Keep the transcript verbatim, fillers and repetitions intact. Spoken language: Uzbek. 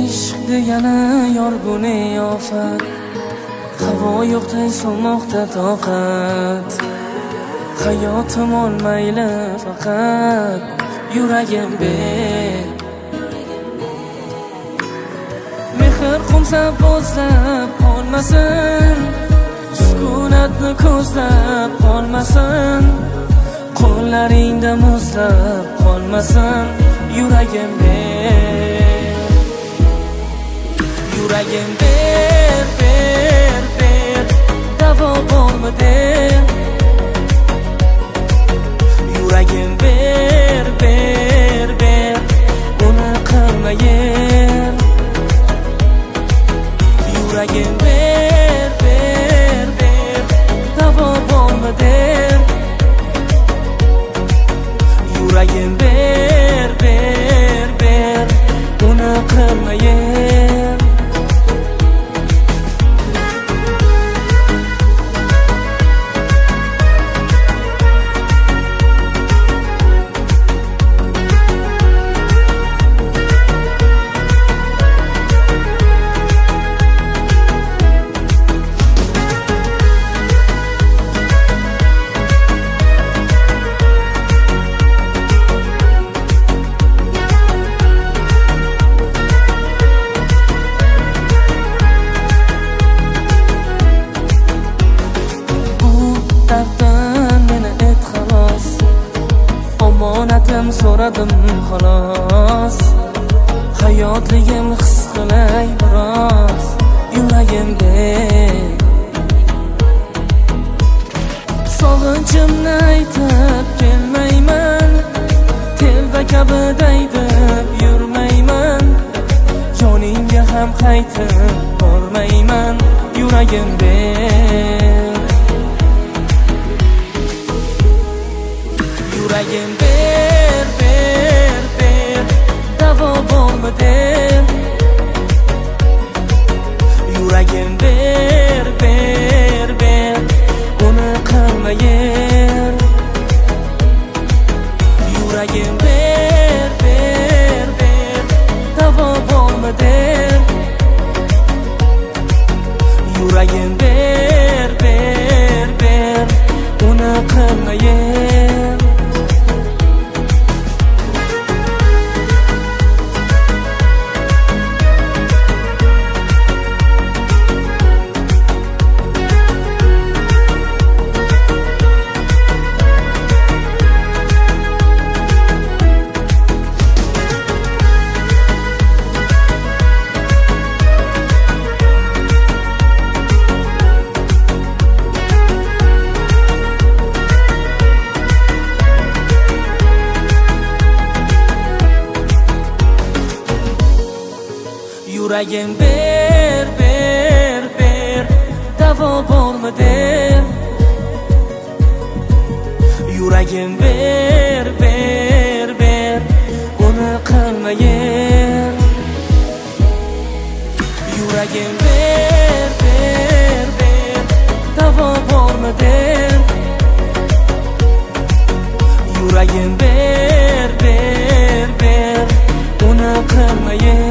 ishq degani yorguni ofat, havo yo'qday so'moqda toqat. Hayotim olmayli faqat yuragim ber. Mehr qumsab bo'zlab qolmasin, sukunatni ko'zlab qolmasin, qo'llaringda muzlab qolmasin yuragim ber. Yuragim ber, ber, ber, davo bormi der. Yuragim ber, ber, ber, uni qilmayin. Yuragim ber, ber, ber, davo bormi der. Yuragim ber, ber, ber, uni qilmayin. So'radim xolos, hayotligim his qilay biroz yuragim ber. Sog'inchimni aytib kelmayman, telba kabi daydib yurmayman, yoningga ham qaytib bormayman yuragim ber. Yuragim ber, ber, ber, davo bormi der. Yuragim ber, ber, ber, uni qilmayin. Yuragim ber, ber, ber, davo bormi der. Yuragim ber, ber, ber, uni qilmayin. Yuragim ber, ber, ber, davo bormi der. Yuragim ber, ber, ber, uni qilmayin. Yuragim ber, ber, ber, davo bormi der. Yuragim ber, ber, ber, uni qilmayin.